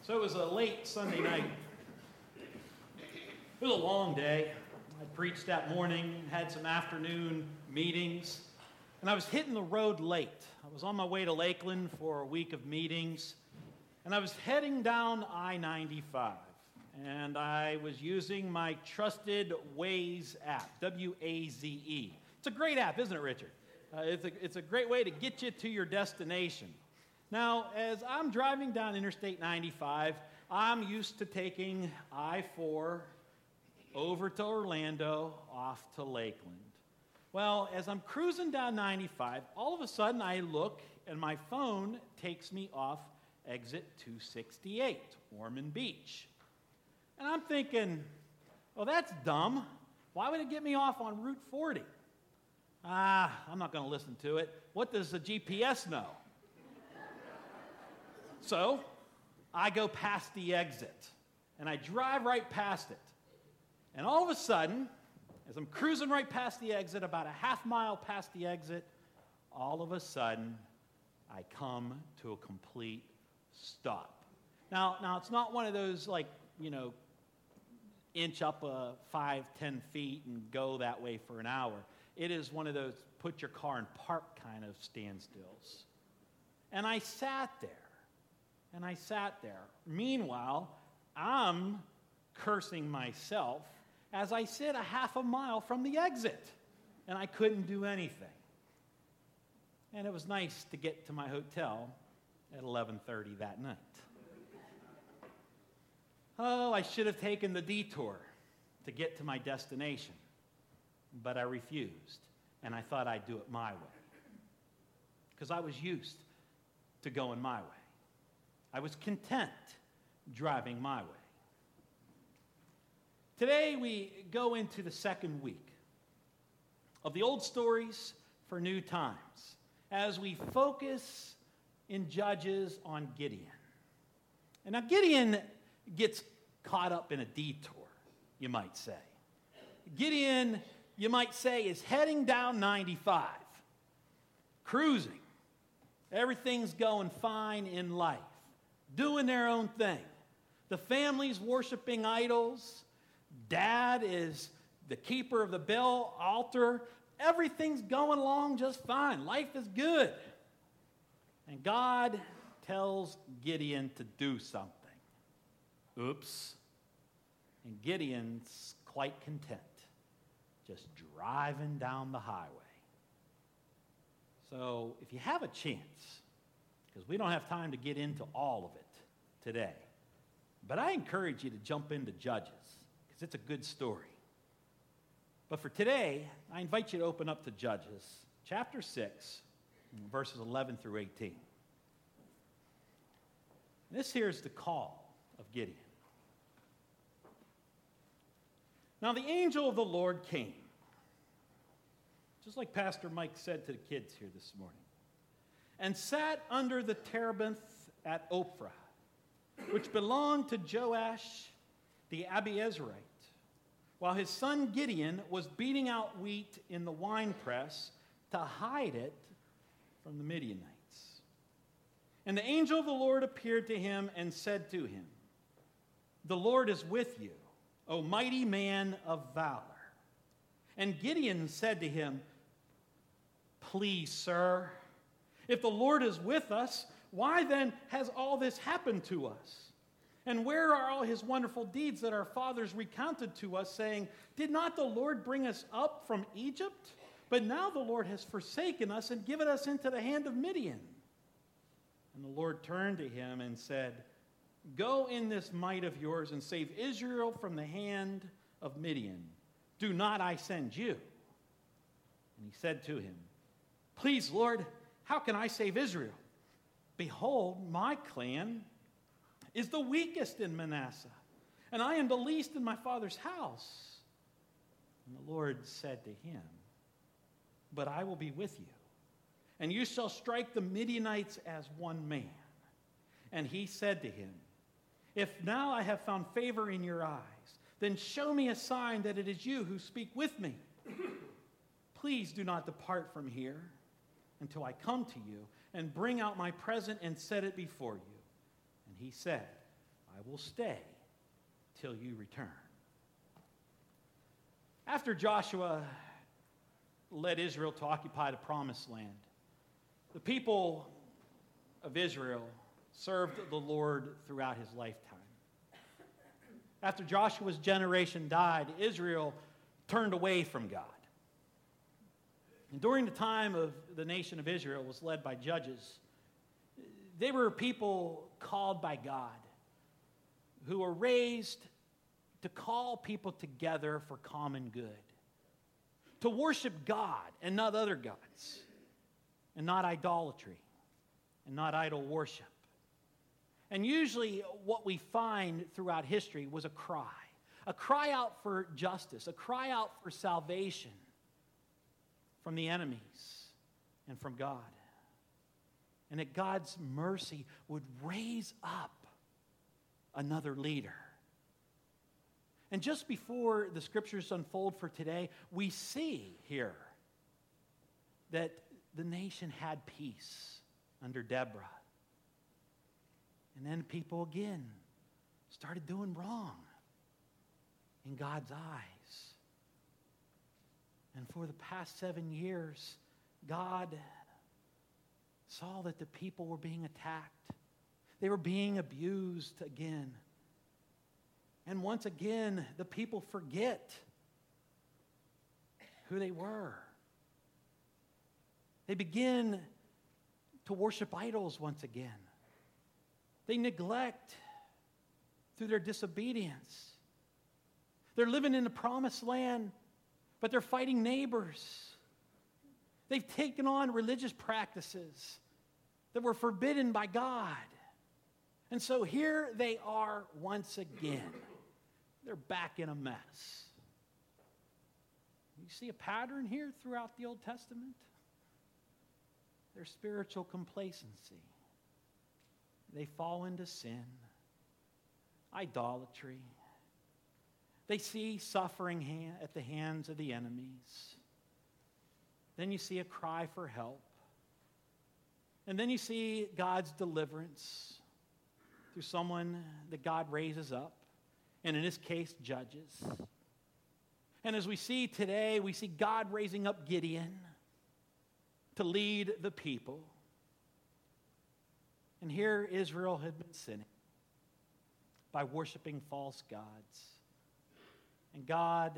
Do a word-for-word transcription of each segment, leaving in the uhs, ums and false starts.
So it was a late Sunday night. It was a long day. I preached that morning, had some afternoon meetings, and I was hitting the road late. I was on my way to Lakeland for a week of meetings, and I was heading down I ninety-five, and I was using my trusted Waze app, W A Z E. It's a great app, isn't it, Richard? Uh, it's, a, it's a great way to get you to your destination. Now, as I'm driving down Interstate ninety-five, I'm used to taking I four over to Orlando, off to Lakeland. Well, as I'm cruising down ninety-five, all of a sudden I look and my phone takes me off exit two sixty-eight, Ormond Beach. And I'm thinking, well, that's dumb. Why would it get me off on Route forty? Ah, I'm not going to listen to it. What does the G P S know? So I go past the exit, and I drive right past it. And all of a sudden, as I'm cruising right past the exit, about a half mile past the exit, all of a sudden, I come to a complete stop. Now, now it's not one of those, like, you know, inch up uh, five, ten feet and go that way for an hour. It is one of those put your car in park kind of standstills. And I sat there. And I sat there. Meanwhile, I'm cursing myself as I sit a half a mile from the exit. And I couldn't do anything. And it was nice to get to my hotel at eleven thirty that night. Oh, I should have taken the detour to get to my destination. But I refused. And I thought I'd do it my way. Because I was used to going my way. I was content driving my way. Today we go into the second week of the old stories for new times as we focus in Judges on Gideon. And now Gideon gets caught up in a detour, you might say. Gideon, you might say, is heading down ninety-five, cruising. Everything's going fine in life. Doing their own thing. The family's worshiping idols. Dad is the keeper of the Baal altar. Everything's going along just fine. Life is good. And God tells Gideon to do something. Oops. And Gideon's quite content, just driving down the highway. So if you have a chance, because we don't have time to get into all of it today. But I encourage you to jump into Judges, because it's a good story. But for today, I invite you to open up to Judges, chapter six, verses eleven through eighteen. This here is the call of Gideon. Now the angel of the Lord came, just like Pastor Mike said to the kids here this morning, and sat under the terebinth at Ophrah, which belonged to Joash the Abiezrite, while his son Gideon was beating out wheat in the winepress to hide it from the Midianites. And the angel of the Lord appeared to him and said to him, "The Lord is with you, O mighty man of valor." And Gideon said to him, "Please, sir, if the Lord is with us, why then has all this happened to us? And where are all his wonderful deeds that our fathers recounted to us, saying, 'Did not the Lord bring us up from Egypt? But now the Lord has forsaken us and given us into the hand of Midian.' And the Lord turned to him and said, 'Go in this might of yours and save Israel from the hand of Midian. Do not I send you?' And he said to him, 'Please, Lord, how can I save Israel? Behold, my clan is the weakest in Manasseh, and I am the least in my father's house.' And the Lord said to him, 'But I will be with you, and you shall strike the Midianites as one man.' And he said to him, 'If now I have found favor in your eyes, then show me a sign that it is you who speak with me. Please do not depart from here until I come to you and bring out my present and set it before you.' And he said, I will stay till you return. After Joshua led Israel to occupy the promised land, the people of Israel served the Lord throughout his lifetime. After Joshua's generation died, Israel turned away from God. And during the time of the nation of Israel was led by judges, they were people called by God who were raised to call people together for common good, to worship God and not other gods, and not idolatry, and not idol worship. And usually what we find throughout history was a cry, a cry out for justice, a cry out for salvation from the enemies and from God. And that God's mercy would raise up another leader. And just before the scriptures unfold for today, we see here that the nation had peace under Deborah. And then people again started doing wrong in God's eyes. And for the past seven years, God saw that the people were being attacked. They were being abused again. And once again, the people forget who they were. They begin to worship idols once again. They neglect through their disobedience. They're living in the promised land, but they're fighting neighbors. They've taken on religious practices that were forbidden by God. And so here they are once again. They're back in a mess. You see a pattern here throughout the Old Testament? Their spiritual complacency. They fall into sin, idolatry. They see suffering hand, at the hands of the enemies. Then you see a cry for help. And then you see God's deliverance through someone that God raises up, and in this case, judges. And as we see today, we see God raising up Gideon to lead the people. And here Israel had been sinning by worshiping false gods. And God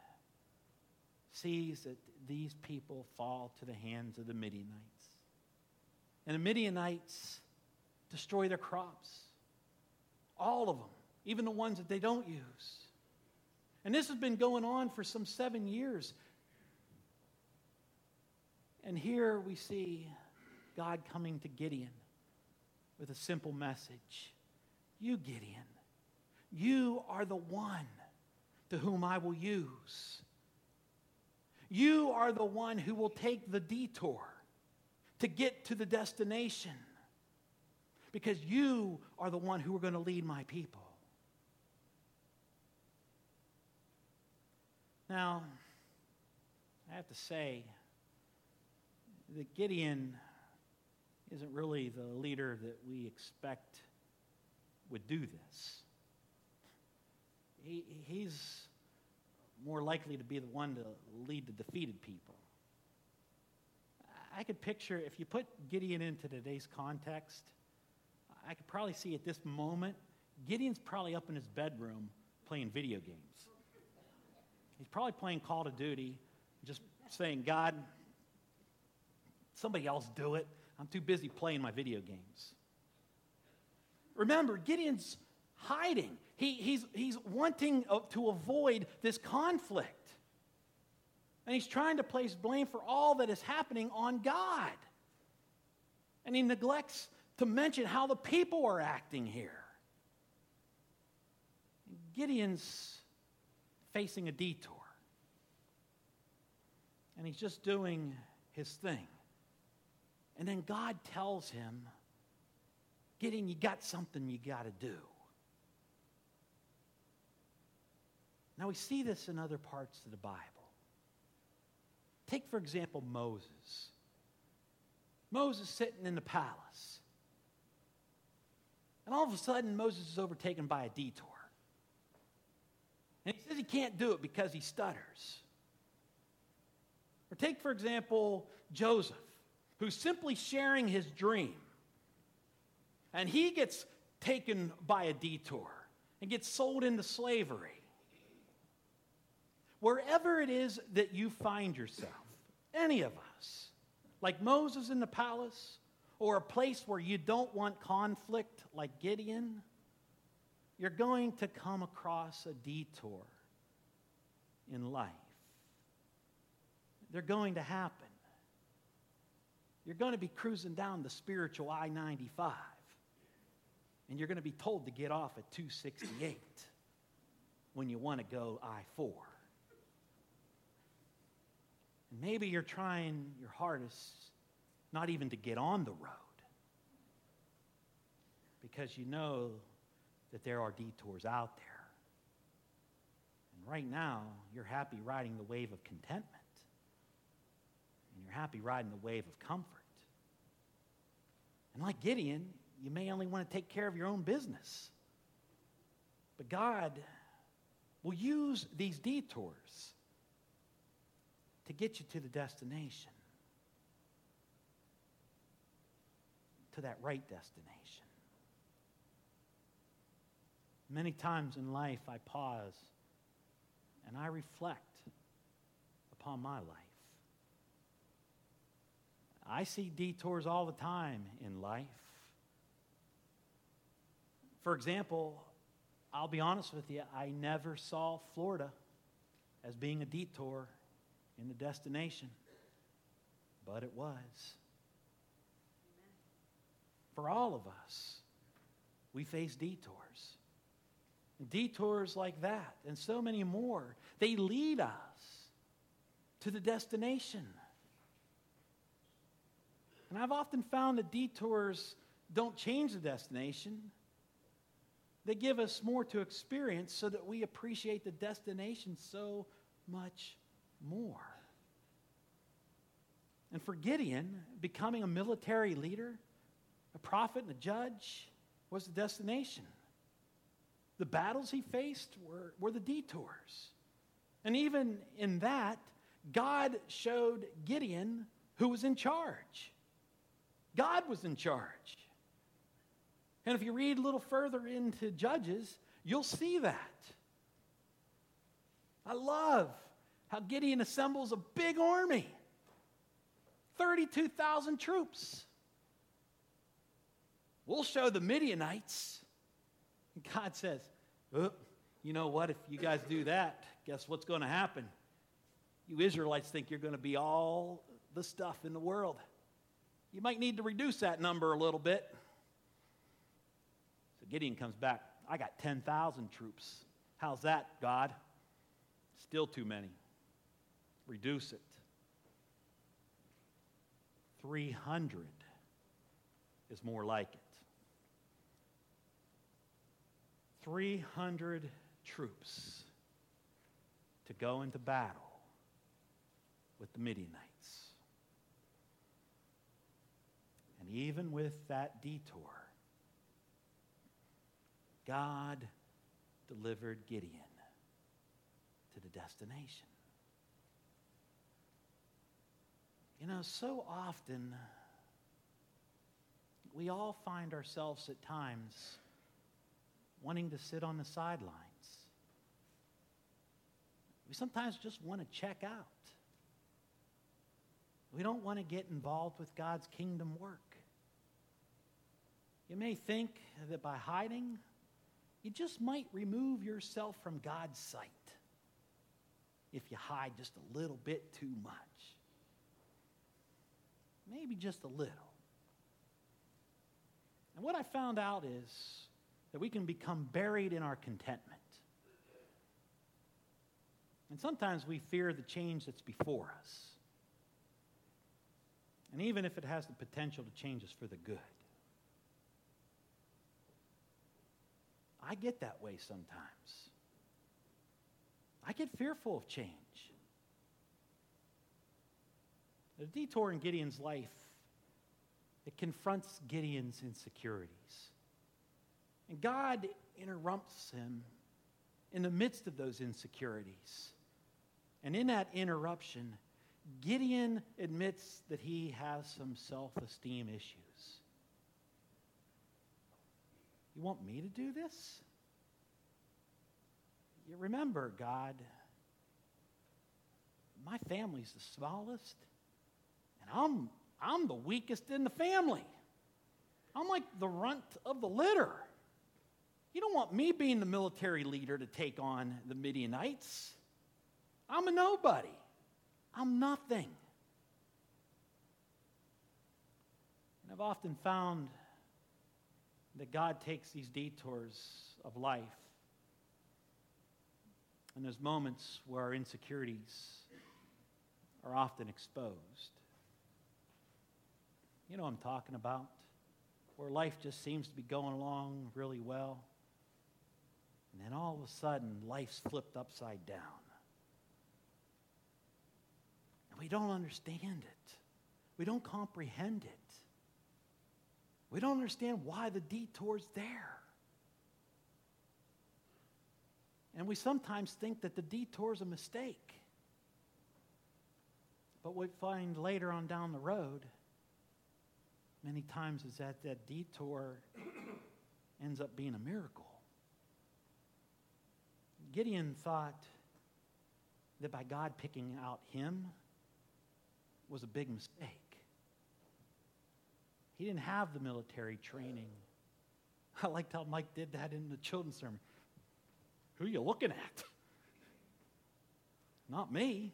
sees that these people fall to the hands of the Midianites. And the Midianites destroy their crops. All of them, even the ones that they don't use. And this has been going on for some seven years. And here we see God coming to Gideon with a simple message. You, Gideon, you are the one to whom I will use. You are the one who will take the detour to get to the destination, because you are the one who are going to lead my people. Now, I have to say that Gideon isn't really the leader that we expect would do this. He, he's more likely to be the one to lead the defeated people. I could picture, if you put Gideon into today's context, I could probably see at this moment, Gideon's probably up in his bedroom playing video games. He's probably playing Call of Duty, just saying, God, somebody else do it. I'm too busy playing my video games. Remember, Gideon's hiding. He, he's, he's wanting to avoid this conflict. And he's trying to place blame for all that is happening on God. And he neglects to mention how the people are acting here. Gideon's facing a detour. And he's just doing his thing. And then God tells him, Gideon, you got something you got to do. Now we see this in other parts of the Bible. Take, for example, Moses. Moses sitting in the palace. And all of a sudden, Moses is overtaken by a detour. And he says he can't do it because he stutters. Or take, for example, Joseph, who's simply sharing his dream. And he gets taken by a detour and gets sold into slavery. Wherever it is that you find yourself, any of us, like Moses in the palace, or a place where you don't want conflict like Gideon, you're going to come across a detour in life. They're going to happen. You're going to be cruising down the spiritual I ninety-five, and you're going to be told to get off at two sixty-eight when you want to go I four. And maybe you're trying your hardest not even to get on the road, because you know that there are detours out there. And right now, you're happy riding the wave of contentment. And you're happy riding the wave of comfort. And like Gideon, you may only want to take care of your own business. But God will use these detours to get you to the destination, to that right destination. Many times in life, I pause and I reflect upon my life. I see detours all the time in life. For example, I'll be honest with you, I never saw Florida as being a detour in the destination, but it was. For all of us, we face detours. Detours like that and so many more, they lead us to the destination. And I've often found that detours don't change the destination. They give us more to experience so that we appreciate the destination so much more. And for Gideon, becoming a military leader, a prophet and a judge was the destination. The battles he faced were, were the detours. And even in that, God showed Gideon who was in charge. God was in charge. And if you read a little further into Judges, you'll see that. I love how Gideon assembles a big army, thirty-two thousand troops. We'll show the Midianites. And God says, oh, you know what? If you guys do that, guess what's going to happen? You Israelites think you're going to be all the stuff in the world. You might need to reduce that number a little bit. So Gideon comes back. I got ten thousand troops. How's that, God? Still too many. Reduce it. three hundred is more like it. three hundred troops to go into battle with the Midianites. And even with that detour, God delivered Gideon to the destination. You know, so often we all find ourselves at times wanting to sit on the sidelines. We sometimes just want to check out. We don't want to get involved with God's kingdom work. You may think that by hiding, you just might remove yourself from God's sight if you hide just a little bit too much. Maybe just a little. And what I found out is that we can become buried in our contentment. And sometimes we fear the change that's before us. And even if it has the potential to change us for the good. I get that way sometimes. I get fearful of change. The detour in Gideon's life, it confronts Gideon's insecurities. And God interrupts him in the midst of those insecurities. And in that interruption, Gideon admits that he has some self-esteem issues. You want me to do this? You remember, God, my family's the smallest, and I'm, I'm the weakest in the family. I'm like the runt of the litter. You don't want me being the military leader to take on the Midianites. I'm a nobody. I'm nothing. And I've often found that God takes these detours of life and those moments where our insecurities are often exposed. You know what I'm talking about, where life just seems to be going along really well, and then all of a sudden, life's flipped upside down. And we don't understand it. We don't comprehend it. We don't understand why the detour's there. And we sometimes think that the detour's a mistake. But what we find later on down the road, many times, is that that detour ends up being a miracle. Gideon thought that by God picking out him was a big mistake. He didn't have the military training. I liked how Mike did that in the children's sermon. Who are you looking at? Not me.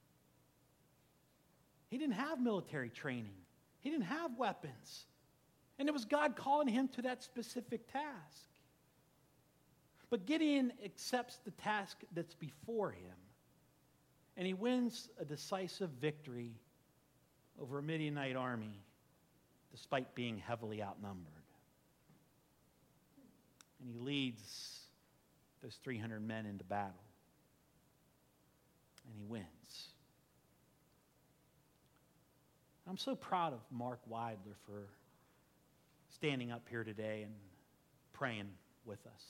He didn't have military training. He didn't have weapons. And it was God calling him to that specific task. But Gideon accepts the task that's before him, and he wins a decisive victory over a Midianite army, despite being heavily outnumbered. And he leads those three hundred men into battle, and he wins. I'm so proud of Mark Weidler for standing up here today and praying with us.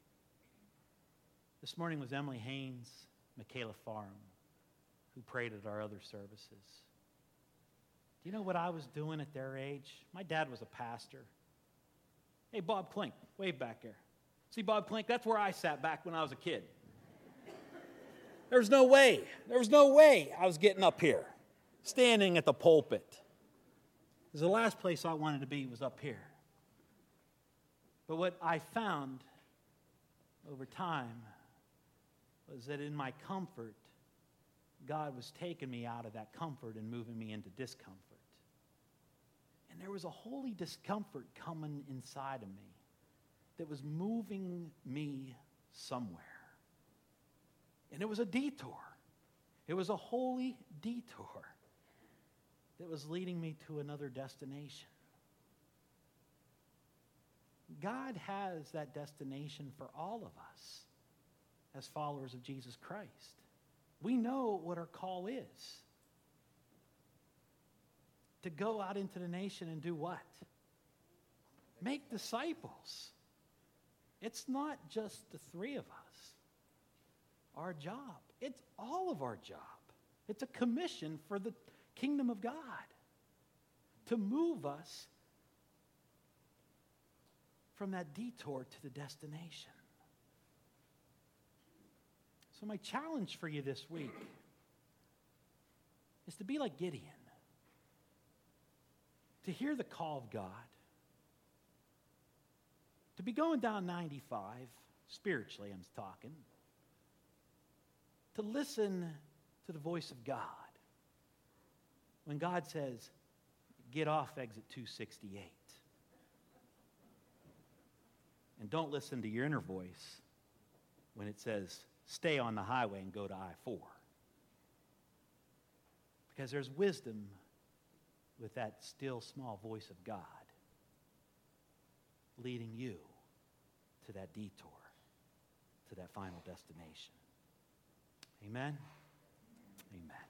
This morning was Emily Haynes, Michaela Farm, who prayed at our other services. Do you know what I was doing at their age? My dad was a pastor. Hey, Bob Klink, wave back there. See Bob Klink? That's where I sat back when I was a kid. There was no way. There was no way I was getting up here, standing at the pulpit. Because the last place I wanted to be was up here. But what I found over time was that in my comfort, God was taking me out of that comfort and moving me into discomfort. And there was a holy discomfort coming inside of me that was moving me somewhere. And it was a detour. It was a holy detour that was leading me to another destination. God has that destination for all of us as followers of Jesus Christ. We know what our call is. To go out into the nation and do what? Make disciples. It's not just the three of us. Our job. It's all of our job. It's a commission for the kingdom of God to move us from that detour to the destination. So my challenge for you this week is to be like Gideon, to hear the call of God, to be going down ninety-five, spiritually I'm talking, to listen to the voice of God when God says, get off exit two sixty-eight. And don't listen to your inner voice when it says, stay on the highway and go to I four. Because there's wisdom with that still small voice of God leading you to that detour, to that final destination. Amen? Amen.